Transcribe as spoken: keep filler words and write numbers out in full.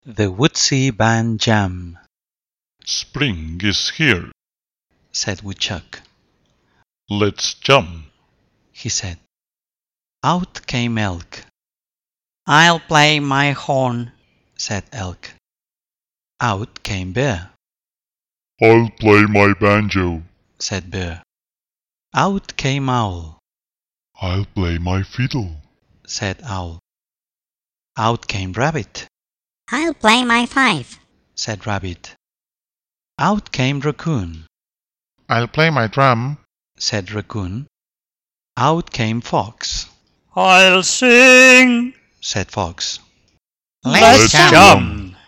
The Woodsy Band Jam. Spring is here, said Woodchuck. let's jump, he said. Out came Elk. I'll play my horn, said Elk. Out came Bear. I'll play my banjo, said Bear. Out came Owl. I'll play my fiddle, said Owl. Out came Rabbit. I'll play my fife, said Rabbit. Out came Raccoon. I'll play my drum, said Raccoon. Out came Fox. I'll sing, said Fox. Let's jump. jump.